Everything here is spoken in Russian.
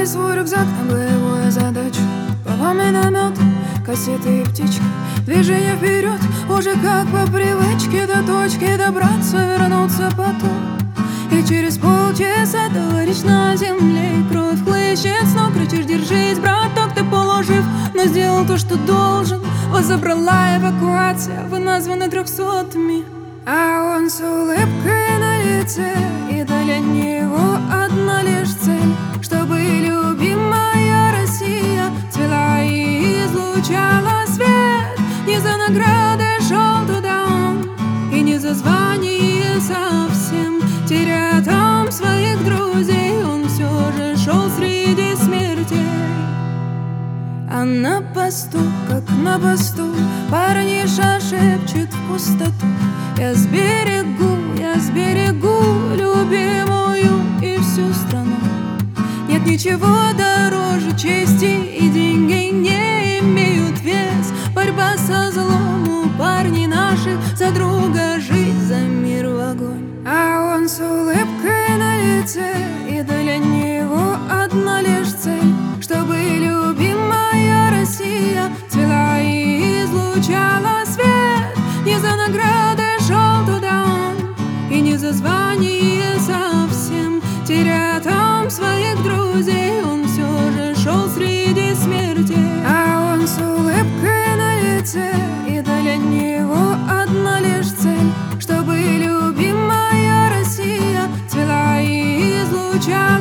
Собрали свой рюкзак на боевую задачу. Папа, миномет, кассеты и птички. Движение вперед, уже как по привычке. До точки добраться, вернуться потом. И через полчаса товарищ на земле. И кровь хлещет с ног, кричишь: держись, браток, ты полужив, но сделал то, что должен. Вас забрала эвакуация, вы названы 300-ми. А он с улыбкой на лице, и для него одна лишь цель: чтобы любимая Россия цвела и излучала свет. Не за наградой шел туда он, и не за звание совсем. Теряя там своих друзей, он все же шел среди смертей. А на посту, как на посту, парниша шепчет в пустоту: я сберегу любимую и всю страну. Нет ничего дороже чести, и деньги не имеют вес. Борьба со злом у парней наших, за друга жизнь, за мир в огонь. А он с улыбкой на лице, и для него одна лишь цель: чтобы любимая Россия цвела и излучала свет. Не за наградой шел туда он, и не за звание совсем. Теряя там своих друзей, он все же шел среди смертей. А он с улыбкой на лице, и для него одна лишь цель: чтобы любимая Россия цвела и излучала